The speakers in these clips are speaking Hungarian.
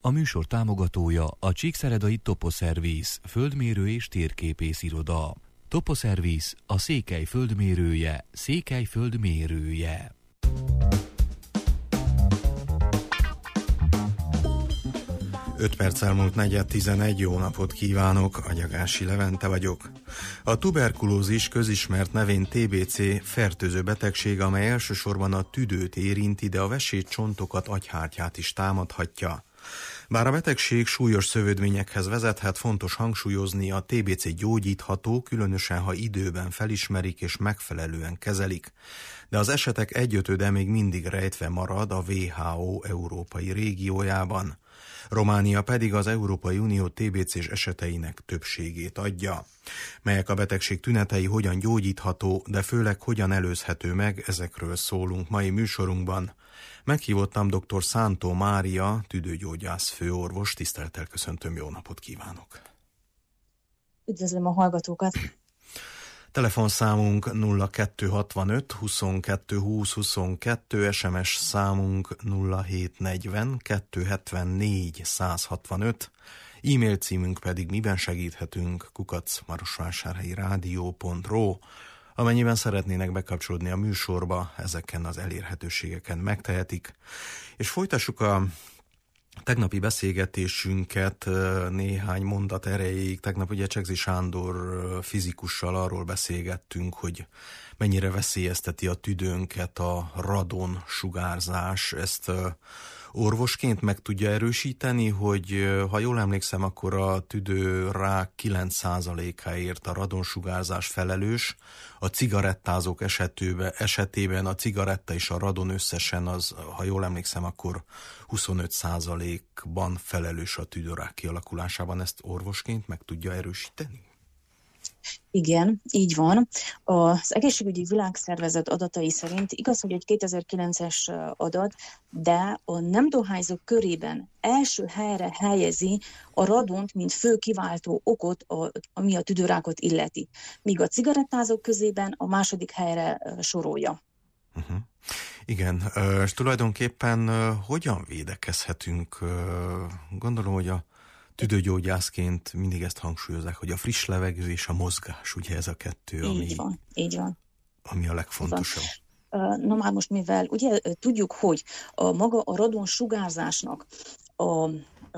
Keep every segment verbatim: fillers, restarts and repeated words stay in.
A műsor támogatója a Csíkszeredai Toposzervisz, földmérő és térképész iroda. Toposzervisz, a Székely földmérője, Székely földmérője. öt perc elmúlt negyven tizenegy, jó napot kívánok, Agyagási Levente vagyok. A tuberkulózis közismert nevén té bé cé fertőző betegség, amely elsősorban a tüdőt érinti, de a vesélycsontokat, agyhártyát is támadhatja. Bár a betegség súlyos szövődményekhez vezethet, fontos hangsúlyozni, a té bé cé gyógyítható, különösen ha időben felismerik és megfelelően kezelik. De az esetek egyötöde még mindig rejtve marad a dupla vé há ó európai régiójában. Románia pedig az Európai Unió té bé cés eseteinek többségét adja. Melyek a betegség tünetei, hogyan gyógyítható, de főleg hogyan előzhető meg, ezekről szólunk mai műsorunkban. Meghívottam dr. Szántó Mária, tüdőgyógyász főorvos, tisztelettel köszöntöm, jó napot kívánok! Üdvözlöm a hallgatókat! Telefonszámunk nulla kettő hatvanöt huszonkettő húsz huszonkettő, es em es számunk nulla hét negyven kettő hetvennégy száz hatvanöt, e-mail címünk pedig miben segíthetünk kukac marosvásárhelyi rádió pont ro. Amennyiben szeretnének bekapcsolódni a műsorba, ezeken az elérhetőségeken megtehetik. És folytassuk a tegnapi beszélgetésünket néhány mondat erejéig. Tegnap ugye Csegzi Sándor fizikussal arról beszélgettünk, hogy mennyire veszélyezteti a tüdőnket a radon sugárzás. Ezt orvosként meg tudja erősíteni, hogy ha jól emlékszem, akkor a tüdőrák kilenc százalékáért a radonsugárzás felelős. A cigarettázók esetében, esetében a cigaretta és a radon összesen az, ha jól emlékszem, akkor huszonöt százalékban felelős a tüdőrák kialakulásában. Ezt orvosként meg tudja erősíteni? Igen, így van. Az Egészségügyi Világszervezet adatai szerint igaz, hogy egy kétezer-kilences adat, de a nem dohányzók körében első helyre helyezi a radont, mint fő kiváltó okot, ami a tüdőrákot illeti. Míg a cigarettázók közében a második helyre sorolja. Uh-huh. Igen, és tulajdonképpen hogyan védekezhetünk? Gondolom, hogy a tüdőgyógyászként mindig ezt hangsúlyozzák, hogy a friss levegő és a mozgás, ugye ez a kettő, ami, így van, így van. ami a legfontosabb. Na már most, mivel ugye tudjuk, hogy a maga a radon sugárzásnak a,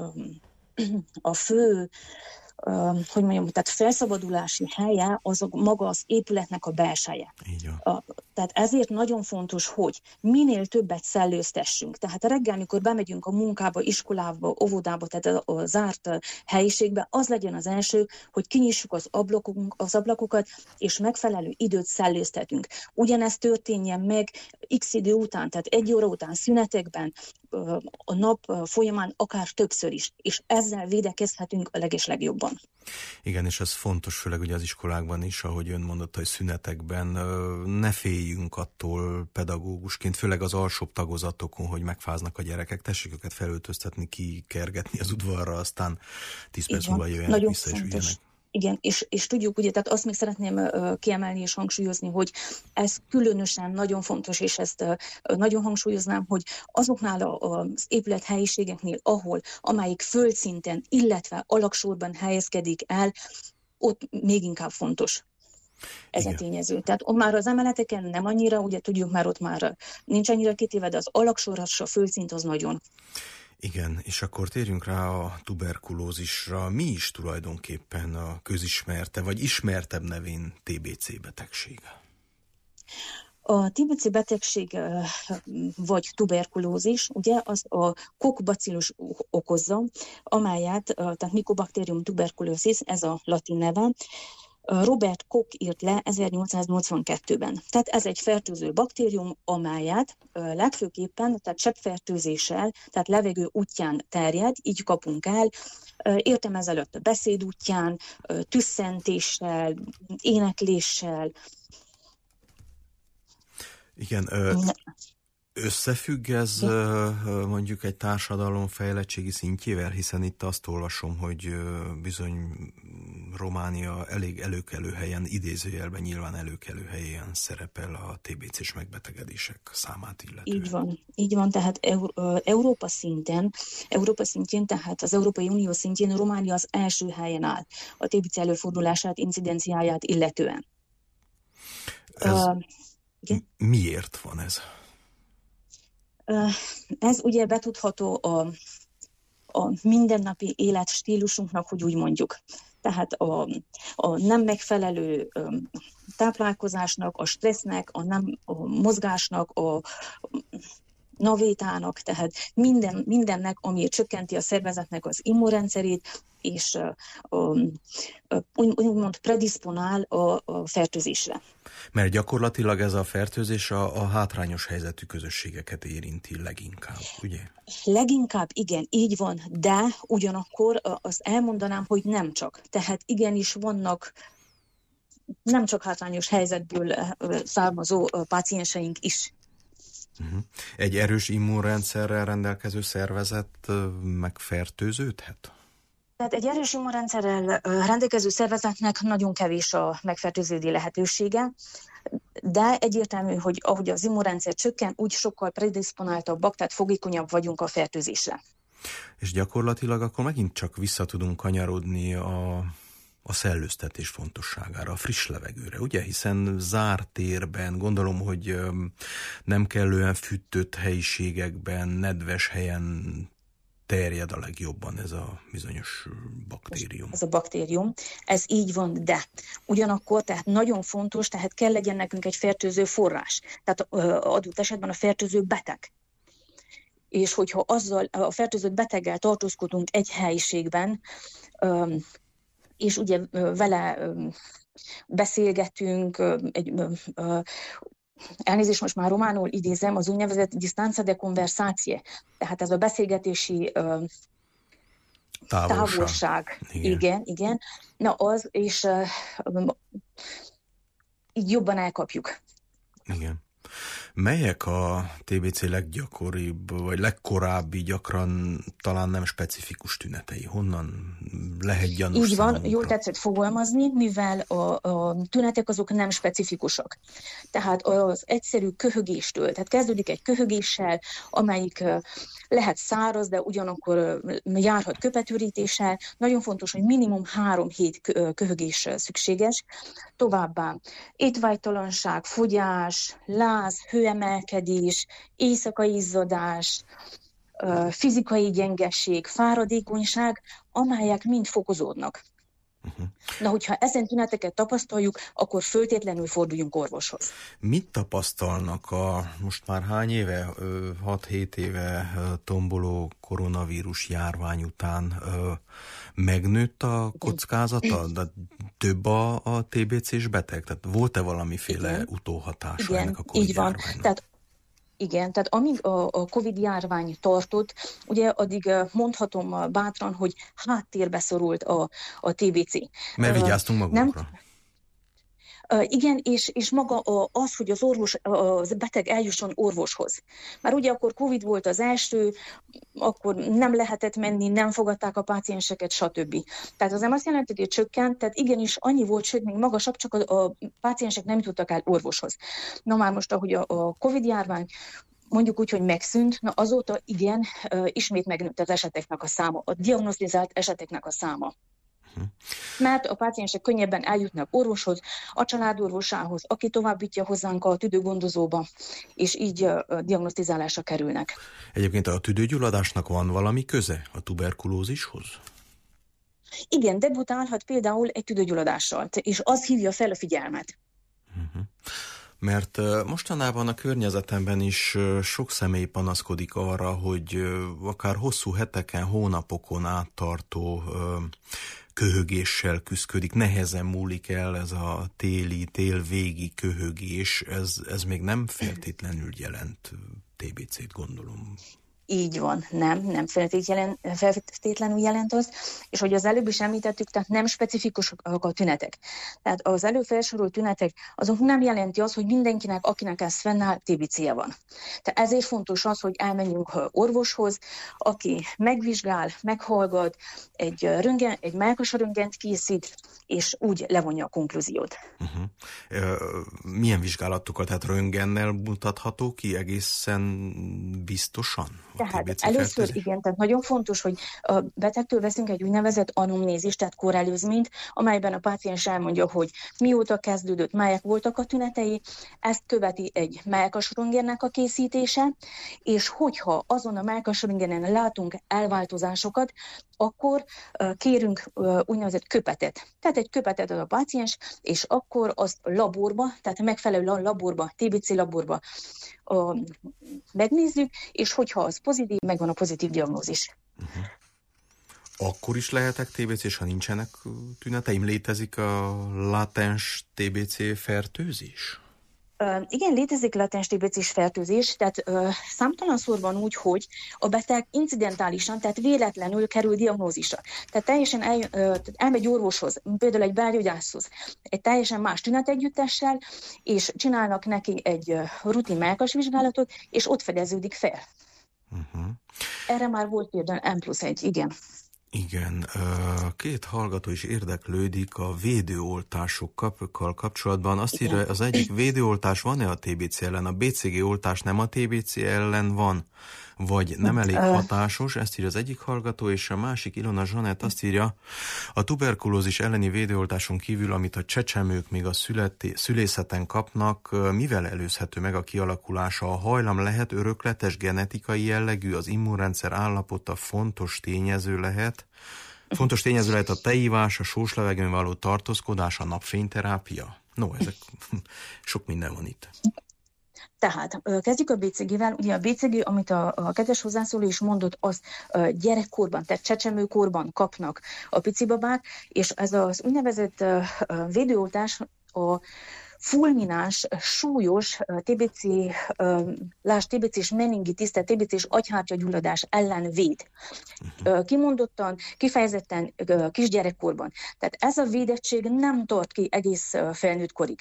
a fő, hogy mondjam, tehát felszabadulási helye az a, maga az épületnek a belseje. Így van. A, tehát ezért nagyon fontos, hogy minél többet szellőztessünk. Tehát reggel, amikor bemegyünk a munkába, iskolába, óvodába, tehát a, a zárt helyiségbe, az legyen az első, hogy kinyissuk az, ablakunk, az ablakokat, és megfelelő időt szellőztetünk. Ugyanezt történjen meg x idő után, tehát egy óra után szünetekben, a nap folyamán akár többször is, és ezzel védekezhetünk a legeslegjobban. Igen, és ez fontos, főleg ugye az iskolákban is, ahogy ön mondotta, hogy szünetekben ne féljünk attól pedagógusként, főleg az alsóbb tagozatokon, hogy megfáznak a gyerekek, tessék őket felöltöztetni, kikergetni az udvarra, aztán tíz perc múlva jöjjenek vissza és üljenek. Igen, és, és tudjuk, ugye, tehát azt még szeretném uh, kiemelni és hangsúlyozni, hogy ez különösen nagyon fontos, és ezt uh, nagyon hangsúlyoznám, hogy azoknál a, az épület helyiségeknél, ahol, amelyik földszinten, illetve alagsorban helyezkedik el, ott még inkább fontos ez Igen. a tényező. Tehát már az emeleteken nem annyira, ugye tudjuk, már ott már nincs annyira kitéve, de az alagsorras, a földszint az nagyon. Igen, és akkor térjünk rá a tuberkulózisra. Mi is tulajdonképpen a közismerte, vagy ismertebb nevén té bé cé betegsége? A té bé cé betegség, vagy tuberkulózis, ugye, az a kokbacillus okozza, amelyet, tehát Mycobacterium tuberculosis, ez a latin neve, Robert Koch írt le ezernyolcszáznyolcvankettőben. Tehát ez egy fertőző baktérium, amelyet legfőképpen, tehát cseppfertőzéssel, tehát levegő útján terjed, így kapunk el, értem ezelőtt a beszéd útján, tüsszentéssel, énekléssel. Igen, ö, összefügg ez mondjuk egy társadalom fejlettségi szintjével, hiszen itt azt olvasom, hogy bizony Románia elég előkelő helyen, idézőjelben nyilván előkelő helyen szerepel a té bé cés megbetegedések számát illetően. Így van, így van, tehát Európa szinten, Európa szintjén, tehát az Európai Unió szintjén Románia az első helyen áll a té bé cé előfordulását, incidenciáját illetően. Ez uh, miért van ez? Uh, ez ugye betudható a a mindennapi életstílusunknak, hogy úgy mondjuk. Tehát a, a nem megfelelő táplálkozásnak, a stressznek, a nem a mozgásnak, a navétának, tehát minden, mindennek, ami csökkenti a szervezetnek az immunrendszerét, és úgymond predisponál a, a fertőzésre. Mert gyakorlatilag ez a fertőzés a, a hátrányos helyzetű közösségeket érinti leginkább, ugye? Leginkább igen, így van, de ugyanakkor azt elmondanám, hogy nem csak. Tehát igenis vannak nem csak hátrányos helyzetből származó pácienseink is. Uh-huh. Egy erős immunrendszerrel rendelkező szervezet megfertőződhet? Tehát egy erős immunrendszerrel rendelkező szervezetnek nagyon kevés a megfertőződési lehetősége, de egyértelmű, hogy ahogy az immunrendszer csökken, úgy sokkal predisponáltabbak, tehát fogékonyabb vagyunk a fertőzésre. És gyakorlatilag akkor megint csak vissza tudunk kanyarodni a, a szellőztetés fontosságára, a friss levegőre, ugye? Hiszen zárt térben, gondolom, hogy nem kellően fűtött helyiségekben, nedves helyen terjed a legjobban ez a bizonyos baktérium. Ez a baktérium, ez így van, de ugyanakkor tehát nagyon fontos, tehát kell legyen nekünk egy fertőző forrás, tehát adott esetben a fertőző beteg. És hogyha azzal a fertőzött beteggel tartózkodunk egy helyiségben, és ugye vele beszélgetünk, egy elnézést, most már románul idézem, az úgynevezett distanza de conversație. Tehát ez a beszélgetési uh, távolság. távolság. Igen. igen, igen. Na az, és uh, így jobban elkapjuk. Igen. Melyek a té bé cé leggyakoribb, vagy legkorábbi, gyakran talán nem specifikus tünetei? Honnan lehet gyanús Így van, számunkra? Jól tetszett fogalmazni, mivel a, a tünetek azok nem specifikusak. Tehát az egyszerű köhögéstől, tehát kezdődik egy köhögéssel, amelyik lehet száraz, de ugyanakkor járhat köpetürítéssel. Nagyon fontos, hogy minimum három hét köhögés szükséges. Továbbá étvágytalanság, fogyás, láz, hőemelkedés, éjszakai izzadás, fizikai gyengesség, fáradékonyság, amelyek mind fokozódnak. Uh-huh. Na, hogyha ezen tüneteket tapasztaljuk, akkor föltétlenül forduljunk orvoshoz. Mit tapasztalnak a most már hány éve, hat-hét éve tomboló koronavírus járvány után? Megnőtt a kockázata? De több a, a té bé cés beteg? Tehát volt-e valamiféle Igen. utóhatása Igen, ennek a Covid így van. járványnak? Tehát Igen, tehát amíg a, a Covid-járvány tartott, ugye addig mondhatom bátran, hogy háttérbe szorult a, a té bé cé. Mert vigyáztunk magunkra. Nem, igen, és, és maga a, az, hogy az orvos, a beteg eljusson orvoshoz. Már ugye akkor Covid volt az első, akkor nem lehetett menni, nem fogadták a pácienseket, stb. Tehát az nem azt jelenti, hogy csökkent, tehát igenis annyi volt, sőt, még magasabb, csak a, a páciensek nem jutottak el orvoshoz. Na már most, ahogy a, a Covid-járvány mondjuk úgy, hogy megszűnt, na azóta igen, ismét megnőtt az eseteknek a száma, a diagnosztizált eseteknek a száma. Mert a páciensek könnyebben eljutnak orvoshoz, a családorvosához, aki továbbítja hozzánk a tüdőgondozóba, és így a diagnosztizálásra kerülnek. Egyébként a tüdőgyulladásnak van valami köze a tuberkulózishoz? Igen, debutálhat például egy tüdőgyulladással, és az hívja fel a figyelmet. Uh-huh. Mert mostanában a környezetemben is sok személy panaszkodik arra, hogy akár hosszú heteken, hónapokon áttartó köhögéssel küszködik, nehezen múlik el ez a téli, télvégi köhögés, ez, ez még nem feltétlenül jelent té bé cét, gondolom. Így van, nem, nem feltétlenül jelent az, és hogy az előbb is említettük, tehát nem specifikusak a tünetek. Tehát az előbb felsorolt tünetek, azok nem jelenti az, hogy mindenkinek, akinek ez fennáll, té bé cé-je van. Tehát ezért fontos az, hogy elmenjünk orvoshoz, aki megvizsgál, meghallgat, egy röntgen, egy mellkas röntgent készít, és úgy levonja a konklúziót. Uh-huh. Milyen vizsgálatokat, tehát röntgennel mutatható ki egészen biztosan? Tehát először igen, tehát nagyon fontos, hogy a betegtől veszünk egy úgynevezett anamnézist, tehát korelőzményt, amelyben a páciens elmondja, hogy mióta kezdődött, melyek voltak a tünetei, ezt követi egy mellkas röntgennek a készítése, és hogyha azon a mellkas röntgenen látunk elváltozásokat, akkor uh, kérünk uh, úgynevezett köpetet. Tehát egy köpetet ad a páciens, és akkor azt laborba, tehát a megfelelő laborba, té bé cé laborba uh, megnézzük, és hogyha az pozitív, megvan a pozitív diagnózis. Uh-huh. Akkor is lehetek té bé cés, ha nincsenek tüneteim? Létezik a látens té bé cé fertőzés? Uh, igen, létezik latens té bé cés fertőzés, tehát uh, számtalanszor van úgy, hogy a beteg incidentálisan, tehát véletlenül kerül diagnózisra. Tehát teljesen el, uh, elmegy orvoshoz, például egy belgyógyászhoz, egy teljesen más tünetegyüttessel, és csinálnak neki egy uh, rutin mellkasvizsgálatot, és ott fedeződik fel. Uh-huh. Erre már volt például M plusz egy, igen. Igen, két hallgató is érdeklődik a védőoltásokkal kapcsolatban. Azt írja, az egyik védőoltás van-e a té bé cé ellen? A bé cé gé oltás nem a té bé cé ellen van? Vagy nem elég hatásos? Ezt írja az egyik hallgató, és a másik, Ilona Zsanett azt írja, a tuberkulózis elleni védőoltáson kívül, amit a csecsemők még a születi, szülészeten kapnak, mivel előzhető meg a kialakulása? A hajlam lehet örökletes, genetikai jellegű, az immunrendszer állapota fontos tényező lehet. Fontos tényező lehet a teivás, a sós levegőn való tartózkodás, a napfényterápia. No, ezek sok minden van itt. Tehát kezdjük a bé cé gével. Ugye a bé cé gé, amit a, a kedves hozzászóló is mondott, az gyerekkorban, tehát csecsemőkorban kapnak a picibabák, és ez az úgynevezett védőoltás a fulmináns, súlyos té bé cé, lásd té bé cés meningitis, tehát té bé cés agyhártyagyulladás ellen véd. Kimondottan, kifejezetten kisgyerekkorban. Tehát ez a védettség nem tart ki egész felnőtt korig.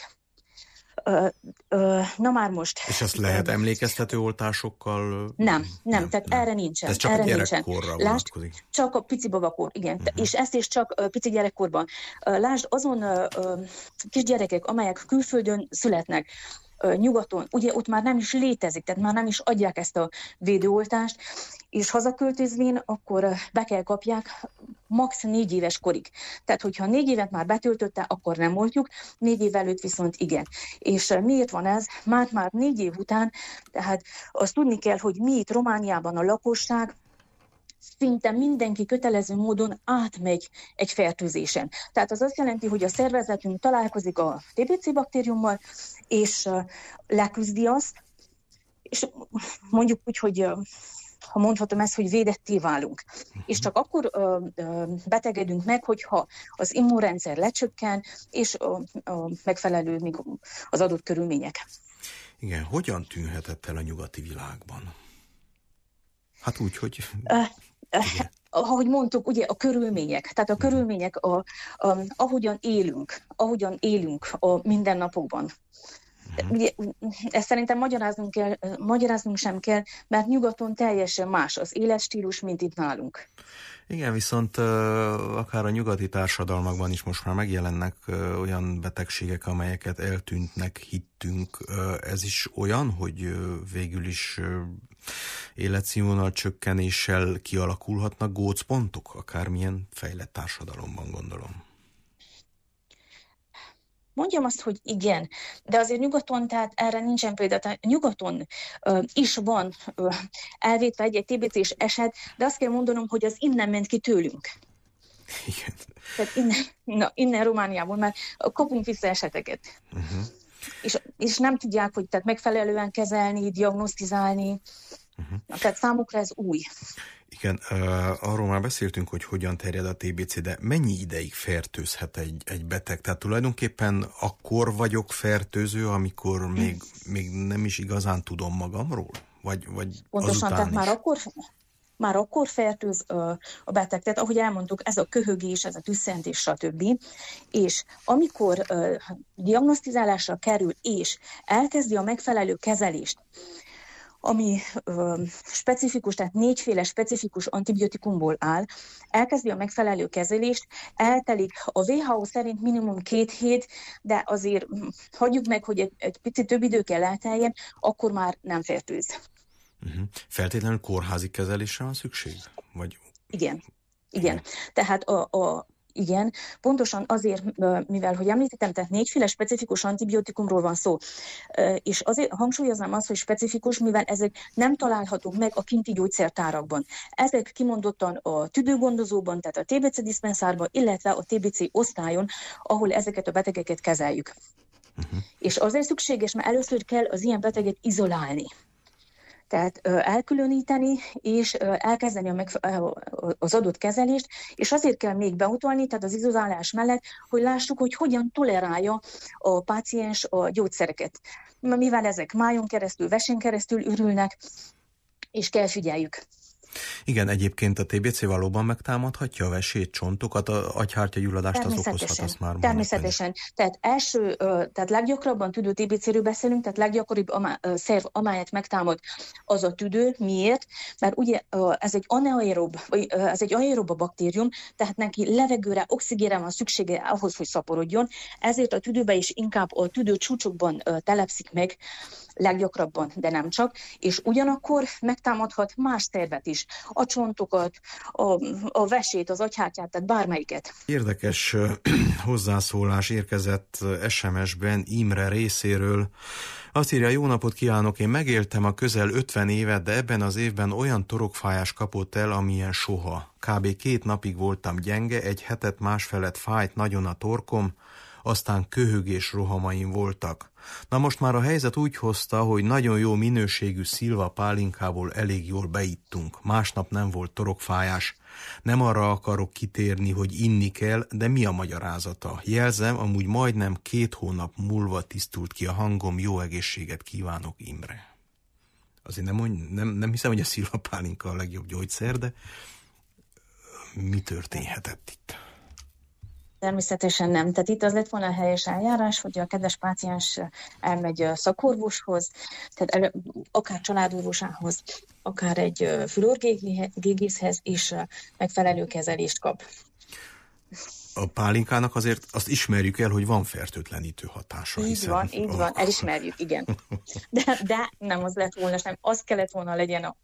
Na már most. És ezt lehet emlékeztető oltásokkal? Nem, nem, tehát nem. Erre nincsen. Ez csak erre a gyerekkorra vonatkozik. Lásd, csak a pici babakor, igen. Uh-huh. És ezt is csak pici gyerekkorban. Lásd, azon kisgyerekek, amelyek külföldön születnek, nyugaton, ugye ott már nem is létezik, tehát már nem is adják ezt a védőoltást, és hazaköltözvén akkor be kell kapják max. négy éves korig. Tehát, hogyha négy évet már betöltötte, akkor nem oltjuk, négy év előtt viszont igen. És miért van ez? Már már négy év után, tehát azt tudni kell, hogy mi itt Romániában a lakosság, szinte mindenki kötelező módon átmegy egy fertőzésen. Tehát az azt jelenti, hogy a szervezetünk találkozik a té bé cé baktériummal, és leküzdi azt, és mondjuk úgy, hogy ha mondhatom ezt, hogy védetté válunk. Uh-huh. És csak akkor ö, ö, betegedünk meg, hogyha az immunrendszer lecsökken, és ö, ö, megfelelő még az adott körülmények. Igen, hogyan tűnhetett el a nyugati világban? Hát úgy, hogy... Uh, uh, ahogy mondtuk, ugye a körülmények, tehát a körülmények, a, a, ahogyan élünk, ahogyan élünk a mindennapokban. Uh-huh. Ugye, ezt szerintem magyaráznunk, kell, magyaráznunk sem kell, mert nyugaton teljesen más az életstílus, mint itt nálunk. Igen, viszont uh, akár a nyugati társadalmakban is most már megjelennek uh, olyan betegségek, amelyeket eltűntnek, hittünk. Uh, ez is olyan, hogy uh, végül is uh, életszínvonal csökkenéssel kialakulhatnak gócpontok, akármilyen fejlett társadalomban, gondolom. Mondjam azt, hogy igen, de azért nyugaton, tehát erre nincsen példa. Tehát nyugaton uh, is van uh, elvétve egy-egy té bé cés eset, de azt kell mondanom, hogy az innen ment ki tőlünk. Igen. Tehát innen, na, innen Romániából már kapunk vissza eseteket. Uh-huh. És, és nem tudják, hogy tehát megfelelően kezelni, diagnosztizálni. Uh-huh. Na, tehát számukra ez új. Igen, uh, arról már beszéltünk, hogy hogyan terjed a té bé cé, de mennyi ideig fertőzhet egy, egy beteg? Tehát tulajdonképpen akkor vagyok fertőző, amikor még, még nem is igazán tudom magamról? Vagy, vagy Pontosan, azután tehát is? már akkor... Már akkor fertőz a beteg, tehát ahogy elmondtuk, ez a köhögés, ez a tüsszentés, stb. És amikor uh, diagnosztizálásra kerül, és elkezdi a megfelelő kezelést, ami uh, specifikus, tehát négyféle specifikus antibiotikumból áll, elkezdi a megfelelő kezelést, eltelik a vé há o szerint minimum két hét, de azért hagyjuk meg, hogy egy, egy picit több idő kell elteljen, akkor már nem fertőz. Uh-huh. Feltétlenül kórházi kezelésre van szükség? Vagy... Igen, igen. Tehát a, a, igen, pontosan azért, mivel, hogy említettem, tehát négyféle specifikus antibiotikumról van szó, és azért hangsúlyoznám azt, hogy specifikus, mivel ezek nem találhatók meg a kinti gyógyszertárakban. Ezek kimondottan a tüdőgondozóban, tehát a té bé cé diszpenszárban, illetve a té bé cé osztályon, ahol ezeket a betegeket kezeljük. Uh-huh. És azért szükséges, mert először kell az ilyen beteget izolálni. Tehát ö, elkülöníteni, és ö, elkezdeni a megfe- az adott kezelést, és azért kell még beutolni, tehát az izolálás mellett, hogy lássuk, hogy hogyan tolerálja a páciens a gyógyszereket. Mivel ezek májon keresztül, vesén keresztül ürülnek, és kell figyeljük. Igen, egyébként a té bé cé valóban megtámadhatja a vesét, csontokat, a agyhártyagyulladást az okozhat, azt már Természetesen. Tehát első, tehát leggyakrabban tüdő té bé céről beszélünk, tehát leggyakoribb szerv, amelyet megtámad, az a tüdő. Miért? Mert ugye ez egy anaerob, ez egy aerob baktérium, tehát neki levegőre, oxigénre van szüksége ahhoz, hogy szaporodjon, ezért a tüdőbe is inkább a tüdő csúcsokban telepszik meg leggyakrabban, de nem csak, és ugyanakkor megtámadhat más szervet is, a csontokat, a, a vesét, az agyhártyát, tehát bármelyiket. Érdekes hozzászólás érkezett es em es-ben Imre részéről. Azt írja: jó napot kívánok, én megéltem a közel ötven évet, de ebben az évben olyan torokfájás kapott el, amilyen soha. Kb. két napig voltam gyenge, egy hetet másfelett fájt nagyon a torkom, aztán köhögés rohamaim voltak. Na most már a helyzet úgy hozta, hogy nagyon jó minőségű szilva pálinkából elég jól beittunk. Másnap nem volt torokfájás. Nem arra akarok kitérni, hogy inni kell, de mi a magyarázata? Jelzem, amúgy majdnem két hónap múlva tisztult ki a hangom, jó egészséget kívánok, Imre. Azért nem, nem, nem hiszem, hogy a szilva pálinka a legjobb gyógyszer, de mi történhetett itt? Természetesen nem. Tehát itt az lett volna a helyes eljárás, hogy a kedves páciens elmegy szakorvoshoz, tehát akár családorvosához, akár egy fülorgégészhez, és megfelelő kezelést kap. A pálinkának azért azt ismerjük el, hogy van fertőtlenítő hatása. Így van, így van, elismerjük, igen. De, de nem az lett volna, nem az kellett volna legyen a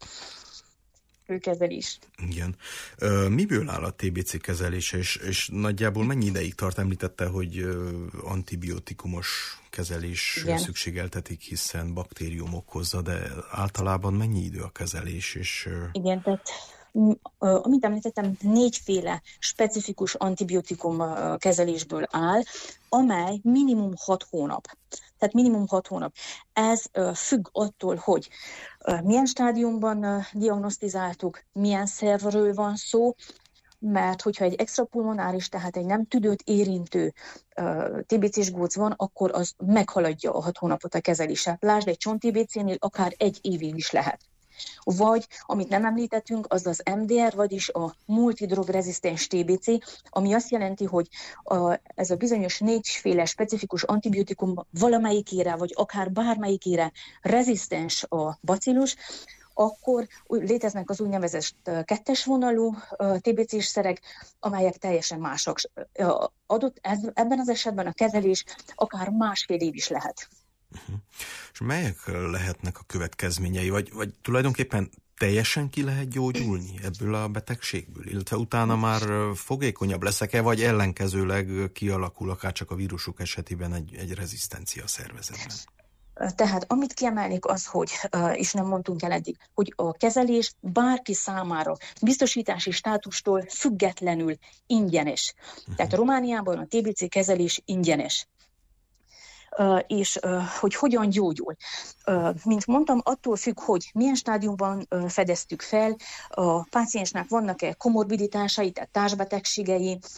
kezelés. Igen. Miből áll a té bé cé kezelése, és, és nagyjából mennyi ideig tart? Említette, hogy antibiotikumos kezelés Igen. szükségeltetik, hiszen baktérium okozza, de általában mennyi idő a kezelés? És... Igen, tehát amit említettem, négyféle specifikus antibiotikum kezelésből áll, amely minimum hat hónap. Tehát minimum hat hónap. Ez függ attól, hogy milyen stádiumban diagnosztizáltuk, milyen szervről van szó, mert hogyha egy extrapulmonáris, tehát egy nem tüdőt érintő uh, té bé cés góc van, akkor az meghaladja a hat hónapot a kezelése. Lásd, egy csont té bé cénél akár egy évig is lehet. Vagy, amit nem említettünk, az az em dé er, vagyis a multidrogrezisztens té bé cé, ami azt jelenti, hogy a, ez a bizonyos négyféle specifikus antibiotikum valamelyikére, vagy akár bármelyikére rezisztens a bacillus, akkor léteznek az úgynevezett kettes vonalú té bé cés szerek, amelyek teljesen mások. Adott, ez, ebben az esetben a kezelés akár másfél év is lehet. Uh-huh. És melyek lehetnek a következményei, vagy, vagy tulajdonképpen teljesen ki lehet gyógyulni ebből a betegségből, illetve utána már fogékonyabb leszek-e, vagy ellenkezőleg kialakul akár csak a vírusok esetében egy, egy rezisztencia a szervezetben? Tehát amit kiemelnék az, hogy, és nem mondtunk el eddig, hogy a kezelés bárki számára biztosítási státustól függetlenül ingyenes. Uh-huh. Tehát Romániában a té bé cé kezelés ingyenes. Uh, és uh, hogy hogyan gyógyul. Uh, mint mondtam, attól függ, hogy milyen stádiumban uh, fedeztük fel, a páciensnek vannak-e komorbiditásai, tehát társbetegségei,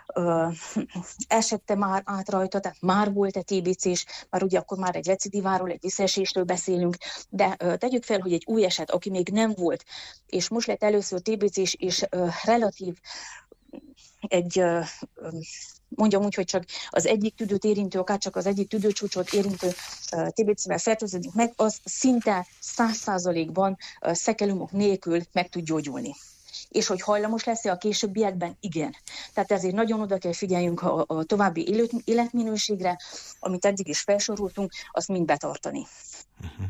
ö, esette már át rajta, tehát már volt-e té bé cés, már ugye akkor már egy recidiváról, egy visszaesésről beszélünk, de ö, tegyük fel, hogy egy új eset, aki még nem volt, és most lett először té bé cés, és ö, relatív egy, ö, ö, mondjam úgy, hogy csak az egyik tüdőt érintő, akár csak az egyik tüdőcsúcsot érintő uh, té bé cével fertőződik meg, az szinte száz százalékban uh, szekelumok nélkül meg tud gyógyulni. És hogy hajlamos lesz-e a későbbiekben? Igen. Tehát ezért nagyon oda kell figyeljünk a, a további élet, életminőségre, amit eddig is felsoroltunk, azt mind betartani. Uh-huh.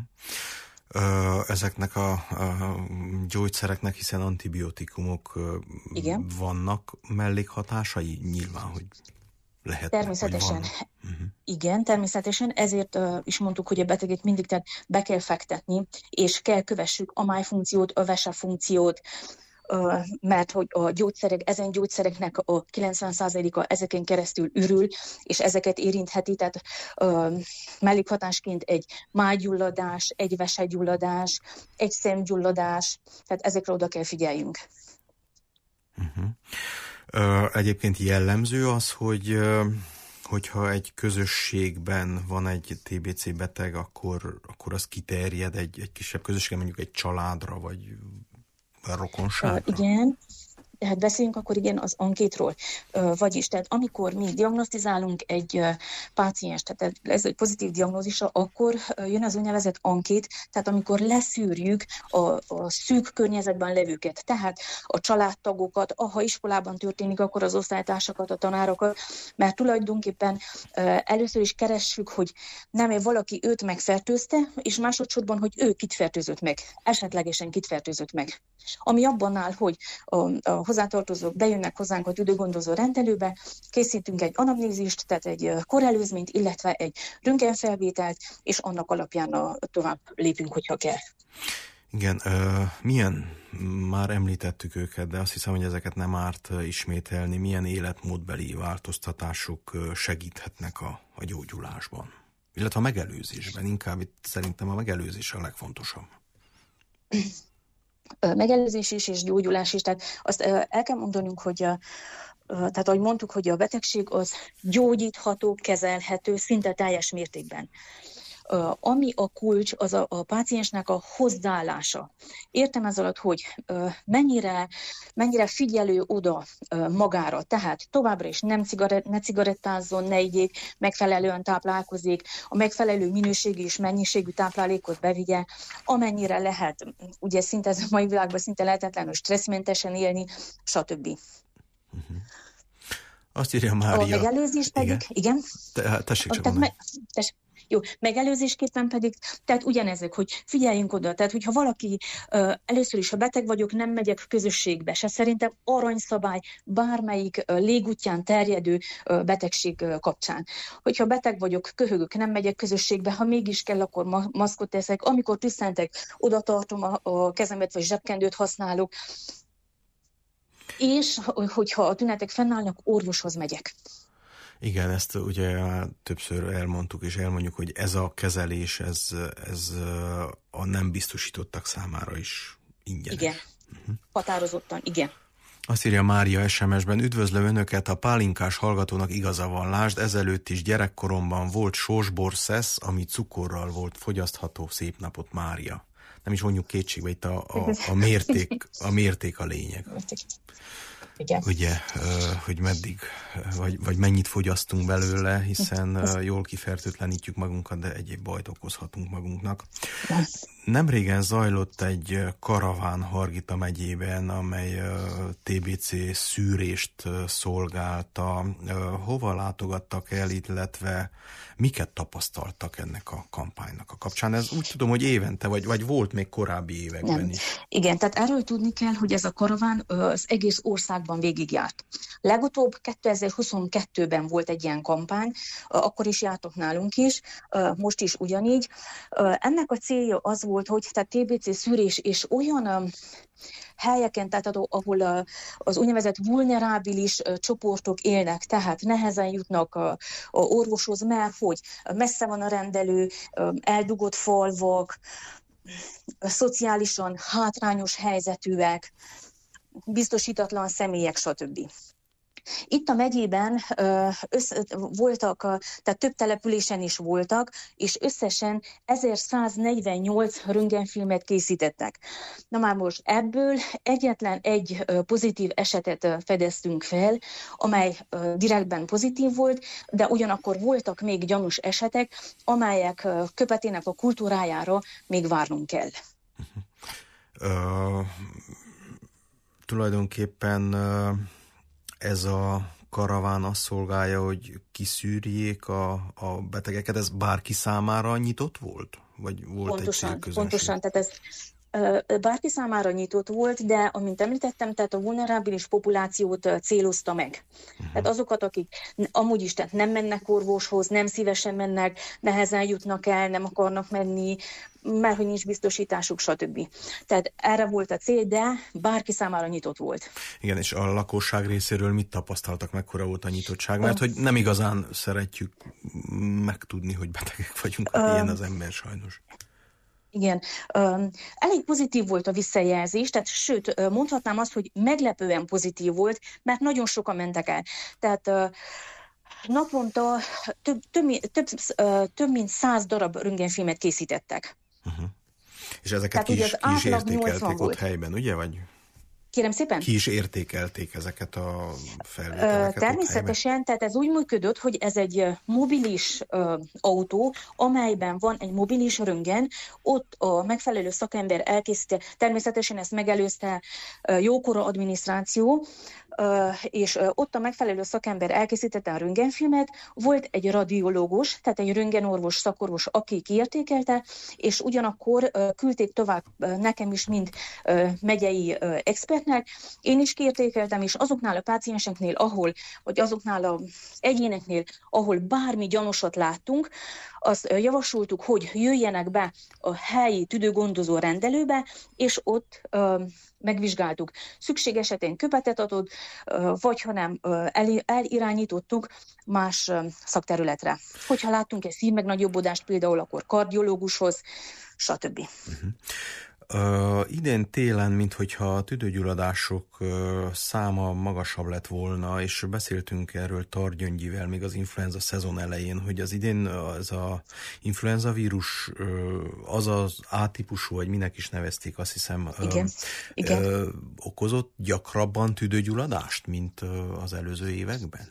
Ezeknek a, a gyógyszereknek, hiszen antibiotikumok Igen. vannak mellékhatásai? Nyilván, hogy lehet. Természetesen. Uh-huh. Igen, természetesen. Ezért uh, is mondtuk, hogy a betegek mindig tehát be kell fektetni, és kell kövessük a májfunkciót, a vesefunkciót, Uh, mert hogy a gyógyszerek, ezen gyógyszereknek a kilencven százaléka ezeken keresztül ürül, és ezeket érintheti, tehát uh, mellékhatásként egy májgyulladás, egy vesegyulladás, egy szemgyulladás, tehát ezekre oda kell figyeljünk. Uh-huh. Uh, egyébként jellemző az, hogy uh, hogyha egy közösségben van egy té bé cé beteg, akkor, akkor az kiterjed egy, egy kisebb közösségben, mondjuk egy családra, vagy a rokonságra? Uh, igen, tehát beszéljünk akkor igen az ankétról. Uh, vagyis, tehát amikor mi diagnosztizálunk egy uh, páciens, tehát ez egy pozitív diagnózisa, akkor uh, jön az úgynevezett ankét, tehát amikor leszűrjük a, a szűk környezetben levőket, tehát a családtagokat, ha iskolában történik, akkor az osztálytársakat, a tanárokat, mert tulajdonképpen uh, először is keressük, hogy nem valaki őt megfertőzte, és másodszorban, hogy ő kit fertőzött meg, esetlegesen kit fertőzött meg. Ami abban áll, hogy a, a hozzátartozók bejönnek hozzánk a tüdőgondozó rendelőbe, készítünk egy anamnézist, tehát egy korelőzményt, illetve egy röntgenfelvételt, és annak alapján a, tovább lépünk, hogyha kell. Igen, uh, milyen, már említettük őket, de azt hiszem, hogy ezeket nem árt ismételni, milyen életmódbeli változtatások segíthetnek a, a gyógyulásban, illetve a megelőzésben, inkább itt szerintem a megelőzés a legfontosabb. Megelőzés is és gyógyulás is. Tehát azt el kell mondanunk, hogy a, tehát ahogy mondtuk, hogy a betegség az gyógyítható, kezelhető szinte teljes mértékben. Ami a kulcs, az a, a páciensnek a hozzáállása. Értem ez alatt, hogy mennyire, mennyire figyelő oda magára, tehát továbbra is nem cigarett, ne cigarettázzon, ne igyék, megfelelően táplálkozik, a megfelelő minőségű és mennyiségű táplálékot bevigye, amennyire lehet, ugye szinte ez a mai világban szinte lehetetlen, stresszmentesen élni, stb. Uh-huh. Azt írja Mária. A megelőzés pedig, igen? igen? Te, tessék csak me, tess, Jó, megelőzésképpen pedig, tehát ugyanezek, hogy figyeljünk oda, tehát hogyha valaki uh, először is, ha beteg vagyok, nem megyek közösségbe, se szerintem aranyszabály bármelyik uh, légútján terjedő uh, betegség uh, kapcsán. Hogyha beteg vagyok, köhögök, nem megyek közösségbe, ha mégis kell, akkor ma- maszkot teszek, amikor tüsszentek, oda tartom a, a kezemet, vagy zsebkendőt használok, és hogyha a tünetek fennállnak, orvoshoz megyek. Igen, ezt ugye többször elmondtuk, és elmondjuk, hogy ez a kezelés, ez, ez a nem biztosítottak számára is ingyenes. Igen, uh-huh. Határozottan, igen. Azt írja Mária es em es-ben, üdvözlöm Önöket, a pálinkás hallgatónak igaza van, lásd, ezelőtt is gyerekkoromban volt sósborszesz, ami cukorral volt fogyasztható. Szép napot, Mária. Nem is mondjuk kétségbe, itt a, a, a, mérték, a mérték a lényeg. Igen. Ugye, hogy meddig, vagy, vagy mennyit fogyasztunk belőle, hiszen jól kifertőtlenítjük magunkat, de egyéb bajt okozhatunk magunknak. Nemrégen zajlott egy karaván Hargita megyében, amely té bé cé szűrést szolgálta. Hova látogattak el, illetve miket tapasztaltak ennek a kampánynak a kapcsán? Ez úgy tudom, hogy évente, vagy, vagy volt még korábbi években Nem. is. Igen, tehát erről tudni kell, hogy ez a karaván az egész országban végigjárt. Legutóbb kétezer-huszonkettőben volt egy ilyen kampány, akkor is jártok nálunk is, most is ugyanígy. Ennek a célja az volt, hogy tehát té bé cé szűrés és olyan helyeken, tehát ahol az úgynevezett vulnerábilis csoportok élnek, tehát nehezen jutnak a, a orvoshoz, mert hogy messze van a rendelő, eldugott falvak, szociálisan hátrányos helyzetűek, biztosítatlan személyek, stb. Itt a megyében össze, voltak, tehát több településen is voltak, és összesen ezerszáznegyvennyolc röntgenfilmet készítettek. Na már most ebből egyetlen egy pozitív esetet fedeztünk fel, amely direktben pozitív volt, de ugyanakkor voltak még gyanús esetek, amelyek Köpetének a kultúrájára még várnunk kell. Uh, tulajdonképpen uh, ez a karaván azt szolgálja, hogy kiszűrjék a, a betegeket, ez bárki számára nyitott volt? Vagy volt pontosan, egy célközönség? Pontosan, tehát ez bárki számára nyitott volt, de amint említettem, tehát a vulnerábilis populációt célozta meg. Uh-huh. Tehát azokat, akik amúgy is tehát nem mennek orvoshoz, nem szívesen mennek, nehezen jutnak el, nem akarnak menni, mert hogy nincs biztosításuk, stb. Tehát erre volt a cél, de bárki számára nyitott volt. Igen, és a lakosság részéről mit tapasztaltak, mekkora volt a nyitottság? Mert hogy nem igazán szeretjük megtudni, hogy betegek vagyunk, uh, ilyen az ember sajnos. Igen, elég pozitív volt a visszajelzés, tehát sőt, mondhatnám azt, hogy meglepően pozitív volt, mert nagyon sokan mentek el. Tehát naponta több, több, több, több mint száz darab röntgenfilmet készítettek. Uh-huh. És ezeket ki is, ki is értékelték ott helyben, ugye? Vagy? Kérem szépen? Ki is értékelték ezeket a felvételeket? Természetesen, tehát ez úgy működött, hogy ez egy mobilis uh, autó, amelyben van egy mobilis röntgen, ott a megfelelő szakember elkészíti, természetesen ezt megelőzte uh, jókora adminisztráció, uh, és uh, ott a megfelelő szakember elkészítette a röntgenfilmet, volt egy radiológus, tehát egy röntgenorvos, szakorvos, aki kiértékelte, és ugyanakkor uh, küldték tovább uh, nekem is, mint uh, megyei uh, expert. Én is kiértékeltem, és azoknál a pácienseknél, ahol, vagy azoknál az egyéneknél, ahol bármi gyanúsat láttunk, azt javasoltuk, hogy jöjjenek be a helyi tüdőgondozó rendelőbe, és ott uh, megvizsgáltuk. Szükség esetén köpetet adott, uh, vagy ha nem, uh, el, elirányítottuk más uh, szakterületre. Hogyha láttunk egy szívmegnagyobbоdást például, akkor kardiológushoz, stb. Uh-huh. Uh, idén télen, minthogyha a tüdőgyulladások uh, száma magasabb lett volna, és beszéltünk erről Targyöngyivel még az influenza szezon elején, hogy az idén ez az influenza vírus uh, az az A-típusú, vagy minek is nevezték, azt hiszem, uh, igen. Igen. Uh, okozott gyakrabban tüdőgyulladást, mint uh, az előző években?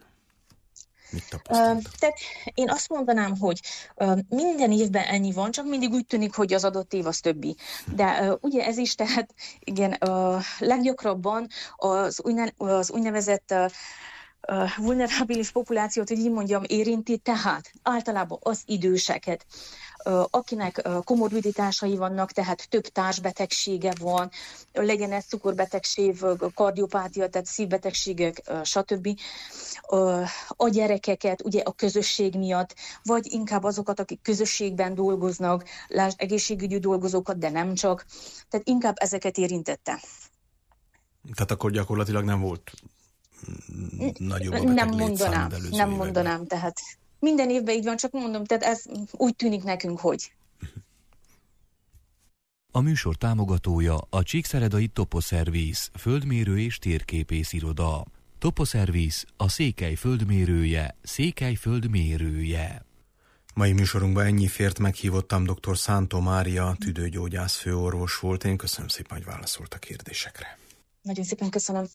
Mit tapasztaltak? Uh, tehát én azt mondanám, hogy uh, minden évben ennyi van, csak mindig úgy tűnik, hogy az adott év az többi. De uh, ugye ez is, tehát igen, uh, leggyakrabban az, úgyne, az úgynevezett uh, uh, vulnerábilis populációt, hogy így mondjam, érinti, tehát általában az időseket, uh, akinek uh, komorbiditásai vannak, tehát több társbetegsége van, legyen ez cukorbetegség, kardiopátia, tehát szívbetegségek, uh, stb. A gyerekeket, ugye a közösség miatt, vagy inkább azokat, akik közösségben dolgoznak, lásd egészségügyi dolgozókat, de nem csak. Tehát inkább ezeket érintette. Tehát akkor gyakorlatilag nem volt nagyobb a beteg Nem mondanám, nem években. mondanám, tehát minden évben így van, csak mondom, tehát ez úgy tűnik nekünk, hogy. A műsor támogatója a Csíkszeredai Toposzervisz, földmérő és térképész iroda. Toposzervisz, a Székely földmérője, Székely földmérője. Mai műsorunkban ennyi fért, meghívottam dr. Szántó Mária, tüdőgyógyász főorvos volt. Én köszönöm szépen, hogy válaszolt a kérdésekre. Nagyon szépen köszönöm.